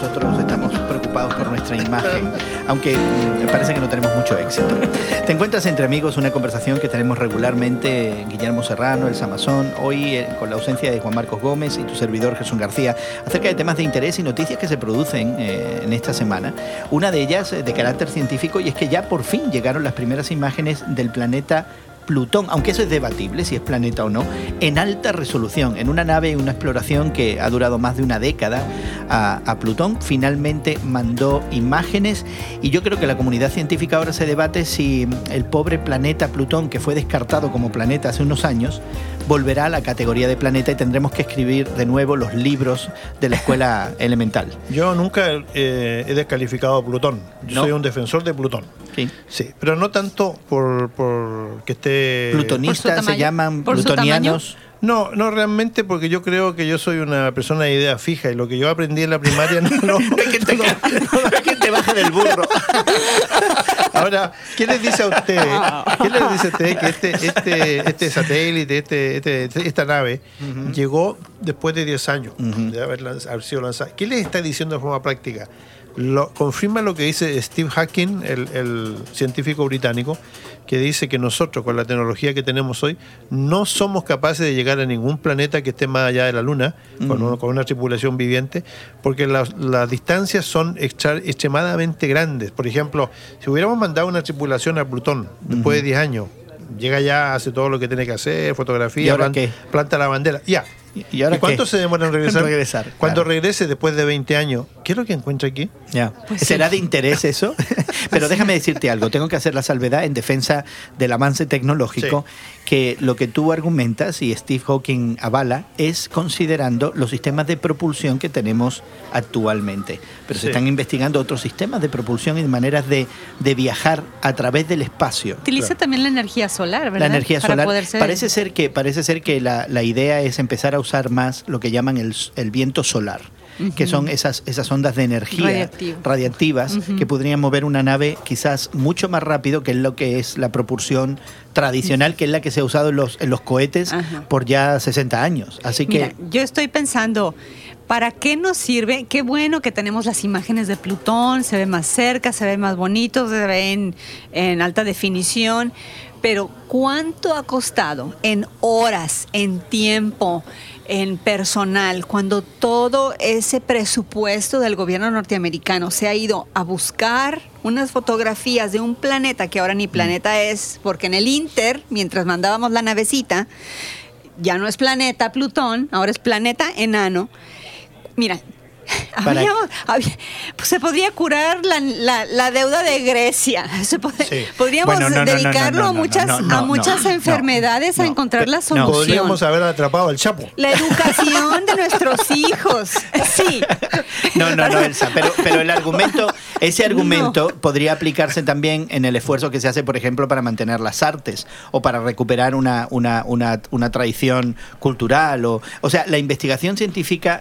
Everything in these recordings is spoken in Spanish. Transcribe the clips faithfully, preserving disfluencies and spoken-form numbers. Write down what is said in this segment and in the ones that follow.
nosotros estamos preocupados por nuestra imagen, aunque me parece que no tenemos mucho éxito. Te encuentras entre amigos, una conversación que tenemos regularmente Guillermo Serrano, el Samazón, hoy eh, con la ausencia de Juan Marcos Gómez y tu servidor Jesús García, acerca de temas de interés y noticias que se producen eh, en esta semana. Una de ellas eh, de carácter científico, y es que ya por fin llegaron las primeras imágenes del planeta Plutón, aunque eso es debatible si es planeta o no, en alta resolución, en una nave, una exploración que ha durado más de una década a, a Plutón. Finalmente mandó imágenes y yo creo que la comunidad científica ahora se debate si el pobre planeta Plutón, que fue descartado como planeta hace unos años, volverá a la categoría de planeta y tendremos que escribir de nuevo los libros de la escuela elemental. Yo nunca eh, he descalificado a Plutón. Yo ¿No? soy un defensor de Plutón. Sí. Sí, pero no tanto por, por que esté... Plutonistas se llaman, plutonianos. No, no realmente, porque yo creo que yo soy una persona de idea fija y lo que yo aprendí en la primaria no... no, no es que te, no, no, es que te baje del burro. Ahora, ¿qué les dice a usted? ¿Qué les dice a usted que este, este, este satélite, este, este, esta nave, uh-huh. llegó después de diez años uh-huh. de haber, lanzado, haber sido lanzada? ¿Qué les está diciendo de forma práctica? Lo, confirma lo que dice Steve Hawking, el, el científico británico, que dice que nosotros, con la tecnología que tenemos hoy, no somos capaces de llegar a ningún planeta que esté más allá de la Luna, uh-huh. con, un, con una tripulación viviente, porque las, las distancias son extra, extremadamente grandes. Por ejemplo, si hubiéramos mandado una tripulación a Plutón después uh-huh. de diez años, llega ya, hace todo lo que tiene que hacer, fotografía, planta, planta la bandera, ya. ¿Y, ahora ¿Y cuánto qué? se demora en regresar? En regresar Cuando claro. regrese después de veinte años, ¿qué es lo que encuentra aquí? Ya. Pues ¿será sí. de interés eso? Pero déjame decirte algo, tengo que hacer la salvedad en defensa del avance tecnológico, sí. que lo que tú argumentas y Steve Hawking avala es considerando los sistemas de propulsión que tenemos actualmente. Pero sí. se están investigando otros sistemas de propulsión y maneras de, de viajar a través del espacio. Utiliza claro. también la energía solar, ¿verdad? La energía Para solar. Poder ser... Parece ser que, parece ser que la, la idea es empezar a usar más lo que llaman el, el viento solar, uh-huh. que son esas, esas ondas de energía Radiactivo. radiactivas uh-huh. que podrían mover una nave quizás mucho más rápido que lo que es la propulsión tradicional, uh-huh. que es la que se ha usado en los, en los cohetes uh-huh. por ya sesenta años. Así Mira, que yo estoy pensando, ¿para qué nos sirve? Qué bueno que tenemos las imágenes de Plutón, se ve más cerca, se ve más bonito, se ve en, en alta definición, pero ¿cuánto ha costado en horas, en tiempo, en personal, cuando todo ese presupuesto del gobierno norteamericano se ha ido a buscar unas fotografías de un planeta que ahora ni planeta es, porque en el Inter, mientras mandábamos la navecita, ya no es planeta Plutón, ahora es planeta enano? Mira, habríamos, habría, pues se podría curar la, la, la deuda de Grecia. Se pod- sí. Podríamos bueno, no, dedicarlo no, no, no, a muchas, no, no, no, a muchas no, enfermedades no, a encontrar no, la solución. Podríamos haber atrapado al Chapo. La educación de nuestros hijos. Sí. No, no, no, Elsa, pero, pero el argumento, ese argumento no. podría aplicarse también en el esfuerzo que se hace, por ejemplo, para mantener las artes o para recuperar una, una, una, una tradición cultural. O, o sea, la investigación científica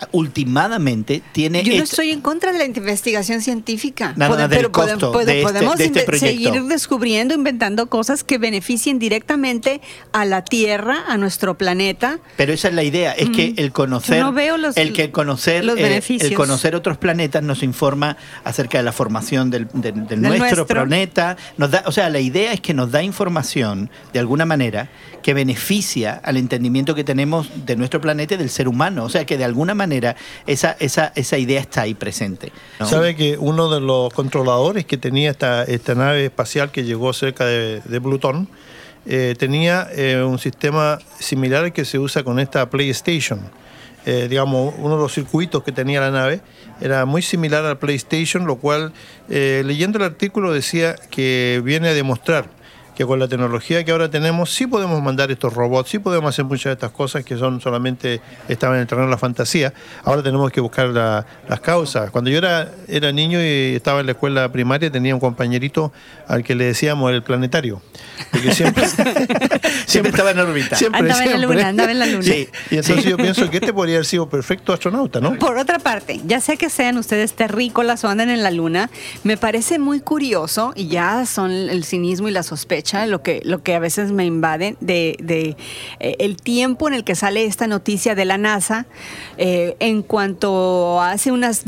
últimamente tiene... Yo no estoy en contra de la investigación científica. Nada, nada del pero costo podemos, de, podemos este, de este proyecto. Seguir descubriendo, inventando cosas que beneficien directamente a la Tierra, a nuestro planeta. Pero esa es la idea, es mm. que el conocer, no veo los, el que conocer, los beneficios. Eh, el conocer otros planetas nos informa acerca de la formación del, del, del, del nuestro, nuestro planeta. Nos da, o sea, la idea es que nos da información de alguna manera que beneficia al entendimiento que tenemos de nuestro planeta y del ser humano. O sea, que de alguna manera esa, esa, esa idea está ahí presente, ¿no? ¿Sabe que uno de los controladores que tenía esta, esta nave espacial que llegó cerca de, de Plutón eh, tenía eh, un sistema similar al que se usa con esta PlayStation? Eh, digamos, uno de los circuitos que tenía la nave era muy similar al PlayStation, lo cual, eh, leyendo el artículo, decía que viene a demostrar que con la tecnología que ahora tenemos sí podemos mandar estos robots, sí podemos hacer muchas de estas cosas que son solamente estaban en el terreno de la fantasía. Ahora tenemos que buscar la, las causas. Cuando yo era, era niño y estaba en la escuela primaria, tenía un compañerito al que le decíamos el planetario. Porque siempre, siempre, siempre estaba en órbita. Siempre, andaba siempre. en la luna, andaba en la luna. Sí, y entonces sí. yo pienso que este podría haber sido perfecto astronauta, ¿no? Por otra parte, ya sea que sean ustedes terrícolas o andan en la luna, me parece muy curioso, y ya son el cinismo y la sospecha, lo que, lo que a veces me invaden, de, de eh, el tiempo en el que sale esta noticia de la NASA, eh, en cuanto hace unas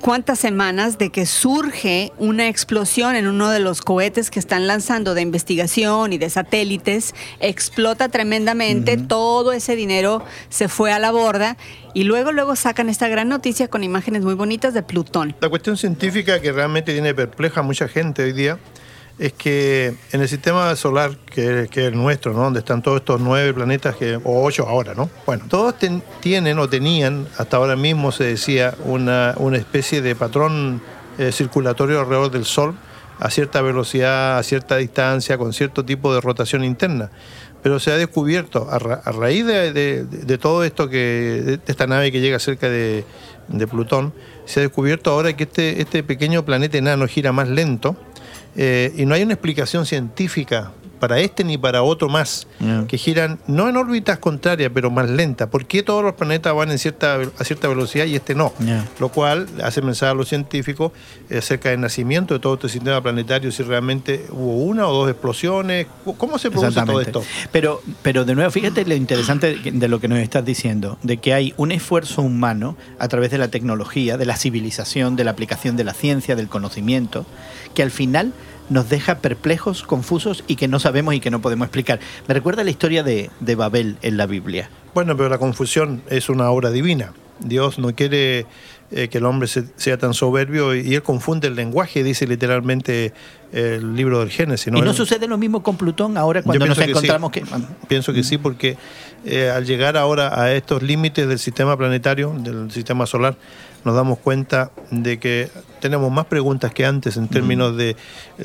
cuantas semanas de que surge una explosión en uno de los cohetes que están lanzando de investigación y de satélites, explota tremendamente, uh-huh. todo ese dinero se fue a la borda y luego luego sacan esta gran noticia con imágenes muy bonitas de Plutón. La cuestión científica que realmente tiene perpleja a mucha gente hoy día es que en el sistema solar, que, que es el nuestro, ¿no? Donde están todos estos nueve planetas, que, o ocho ahora, ¿no? Bueno, todos ten, tienen o tenían, hasta ahora mismo se decía, una, una especie de patrón eh, circulatorio alrededor del Sol, a cierta velocidad, a cierta distancia, con cierto tipo de rotación interna. Pero se ha descubierto, a, ra, a raíz de, de, de todo esto, que de esta nave que llega cerca de, de Plutón, se ha descubierto ahora que este, este pequeño planeta enano gira más lento. Eh, y no hay una explicación científica para este ni para otro más, yeah. que giran no en órbitas contrarias, pero más lentas. ¿Por qué todos los planetas van en cierta, a cierta velocidad y este no? Yeah. Lo cual hace pensar a los científicos eh, acerca del nacimiento de todo este sistema planetario, si realmente hubo una o dos explosiones. ¿Cómo se produce todo esto? Pero, pero de nuevo, fíjate lo interesante de lo que nos estás diciendo, de que hay un esfuerzo humano a través de la tecnología, de la civilización, de la aplicación de la ciencia, del conocimiento, que al final nos deja perplejos, confusos y que no sabemos y que no podemos explicar. Me recuerda la historia de, de Babel en la Biblia. Bueno, pero la confusión es una obra divina. Dios no quiere eh, que el hombre se, sea tan soberbio y, y él confunde el lenguaje, dice literalmente el libro del Génesis, ¿no? ¿Y no él, sucede lo mismo con Plutón ahora cuando nos encontramos que, sí. que... Pienso que sí, porque eh, al llegar ahora a estos límites del sistema planetario, del sistema solar, nos damos cuenta de que tenemos más preguntas que antes en términos de,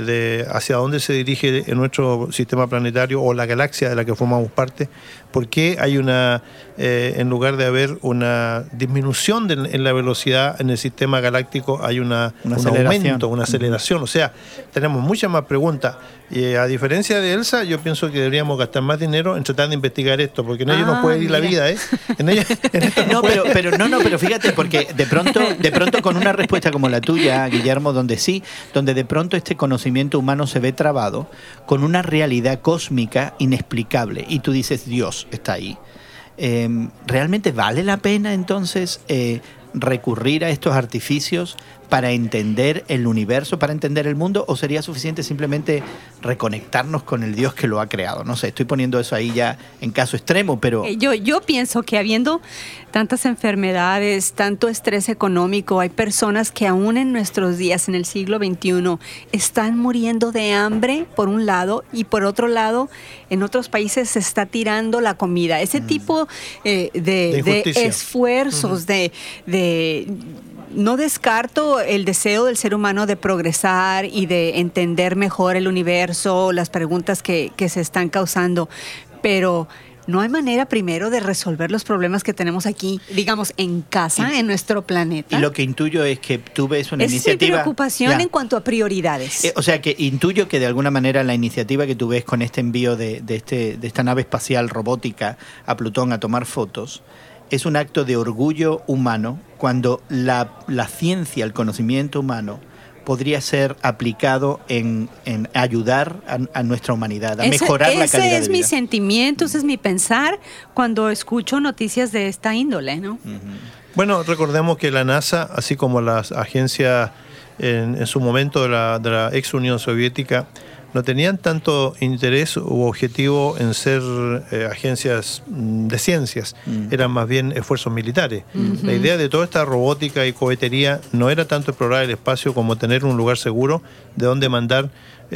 de hacia dónde se dirige en nuestro sistema planetario o la galaxia de la que formamos parte. ¿Por qué hay una, eh, en lugar de haber una disminución de, en la velocidad en el sistema galáctico, hay una, una un aumento, una aceleración? O sea, tenemos muchas más preguntas. Y eh, a diferencia de Elsa, yo pienso que deberíamos gastar más dinero en tratar de investigar esto, porque en ello ah, no puede ir mira. la vida, ¿eh? En ello, en esto no, no puede... pero, pero no, no, pero fíjate, porque de pronto, de pronto con una respuesta como la tuya, Guillermo, donde sí, donde de pronto este conocimiento humano se ve trabado con una realidad cósmica inexplicable, y tú dices, Dios está ahí. Eh, ¿Realmente vale la pena entonces eh, recurrir a estos artificios para entender el universo, para entender el mundo, o sería suficiente simplemente reconectarnos con el Dios que lo ha creado? No sé, estoy poniendo eso ahí ya en caso extremo, pero... Yo, yo pienso que habiendo tantas enfermedades, tanto estrés económico, hay personas que aún en nuestros días, en el siglo veintiuno, están muriendo de hambre, por un lado, y por otro lado, en otros países se está tirando la comida. Ese mm. tipo eh, de, de, de esfuerzos, uh-huh. de... de No descarto el deseo del ser humano de progresar y de entender mejor el universo, las preguntas que, que se están causando, pero no hay manera primero de resolver los problemas que tenemos aquí, digamos, en casa, y, en nuestro planeta. Y lo que intuyo es que tú ves una es iniciativa... Es mi preocupación ya. en cuanto a prioridades. Eh, o sea, que intuyo que de alguna manera la iniciativa que tú ves con este envío de, de, este, de esta nave espacial robótica a Plutón a tomar fotos es un acto de orgullo humano cuando la, la ciencia, el conocimiento humano podría ser aplicado en, en ayudar a, a nuestra humanidad, a ese, mejorar la calidad de vida. Ese es mi sentimiento, ese es mi pensar cuando escucho noticias de esta índole, ¿no? Uh-huh. Bueno, recordemos que la NASA, así como las agencias en, en su momento de la, de la ex Unión Soviética, no tenían tanto interés u objetivo en ser eh, agencias de ciencias, mm. eran más bien esfuerzos militares. Mm-hmm. La idea de toda esta robótica y cohetería no era tanto explorar el espacio como tener un lugar seguro de donde mandar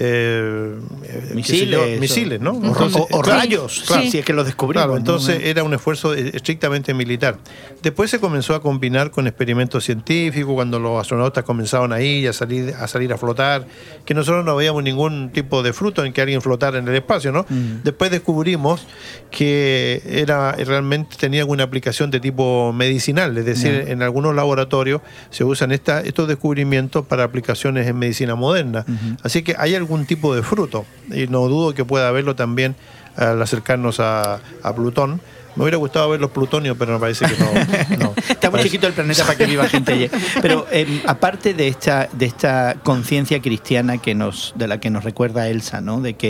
eh, misiles, yo, misiles, ¿no? Entonces, o, o rayos, claro, sí. si es que los descubrimos. Claro, entonces ¿no? era un esfuerzo estrictamente militar. Después se comenzó a combinar con experimentos científicos, cuando los astronautas comenzaron ahí a salir a salir a flotar, que nosotros no veíamos ningún tipo de fruto en que alguien flotara en el espacio, ¿no? Mm. Después descubrimos que era realmente tenía alguna aplicación de tipo medicinal, es decir, mm. en algunos laboratorios se usan esta, estos descubrimientos para aplicaciones en medicina moderna. Mm-hmm. Así que hay algún tipo de fruto, y no dudo que pueda haberlo también al acercarnos a, a Plutón. Me hubiera gustado ver los plutonios, pero me parece que no. no. Está muy chiquito el planeta para que viva gente allí. Pero eh, aparte de esta, de esta conciencia cristiana que nos, de la que nos recuerda Elsa, ¿no? De que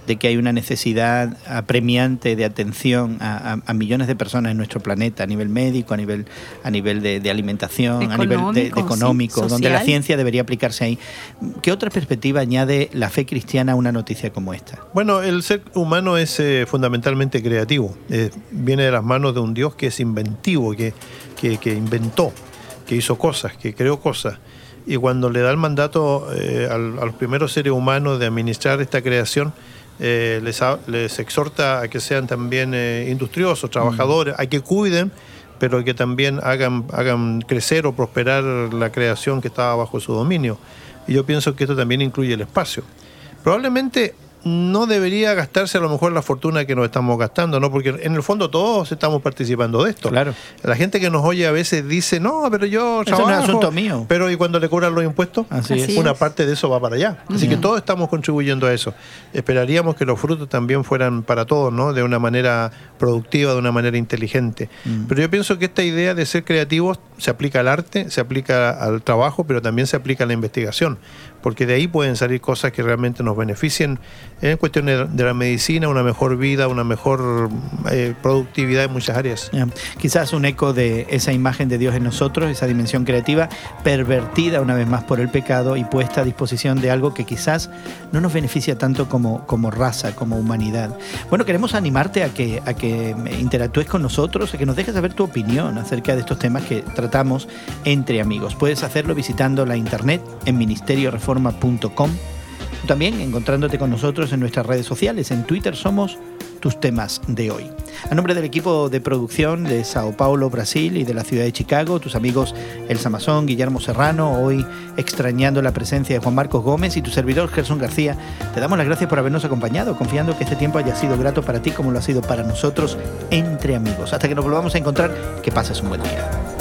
de que hay una necesidad apremiante de atención a, a, a millones de personas en nuestro planeta, a nivel médico, a nivel, a nivel de, de alimentación, económico, a nivel de, de económico, sí, donde la ciencia debería aplicarse ahí. ¿Qué otra perspectiva añade la fe cristiana a una noticia como esta? Bueno, el ser humano es eh, fundamentalmente creativo. Eh, viene de las manos de un Dios que es inventivo, que, que, que inventó, que hizo cosas, que creó cosas. Y cuando le da el mandato eh, a, a los primeros seres humanos de administrar esta creación, eh, les, a, les exhorta a que sean también eh, industriosos, trabajadores, mm. a que cuiden, pero que también hagan, hagan crecer o prosperar la creación que estaba bajo su dominio. Y yo pienso que esto también incluye el espacio. Probablemente no debería gastarse a lo mejor la fortuna que nos estamos gastando, ¿no? Porque en el fondo todos estamos participando de esto. Claro. La gente que nos oye a veces dice, no, pero yo trabajo. Eso no es asunto mío. Pero ¿y cuando le cobran los impuestos? Así es. Una parte de eso va para allá. Así uh-huh. que todos estamos contribuyendo a eso. Esperaríamos que los frutos también fueran para todos, ¿no? De una manera productiva, de una manera inteligente. Uh-huh. Pero yo pienso que esta idea de ser creativos se aplica al arte, se aplica al trabajo, pero también se aplica a la investigación. Porque de ahí pueden salir cosas que realmente nos beneficien en cuestiones de la medicina, una mejor vida, una mejor eh, productividad en muchas áreas. Yeah. Quizás un eco de esa imagen de Dios en nosotros, esa dimensión creativa, pervertida una vez más por el pecado y puesta a disposición de algo que quizás no nos beneficia tanto como, como raza, como humanidad. Bueno, queremos animarte a que, a que interactúes con nosotros, a que nos dejes saber tu opinión acerca de estos temas que tratamos entre amigos. Puedes hacerlo visitando la internet en ministerio reforma punto com. También encontrándote con nosotros en nuestras redes sociales. En Twitter somos Tus Temas de Hoy. A nombre del equipo de producción de Sao Paulo, Brasil, y de la ciudad de Chicago, tus amigos Elsa Mazón, Guillermo Serrano, hoy extrañando la presencia de Juan Marcos Gómez, y tu servidor Gerson García, te damos las gracias por habernos acompañado, confiando que este tiempo haya sido grato para ti como lo ha sido para nosotros entre amigos. Hasta que nos volvamos a encontrar, que pases un buen día.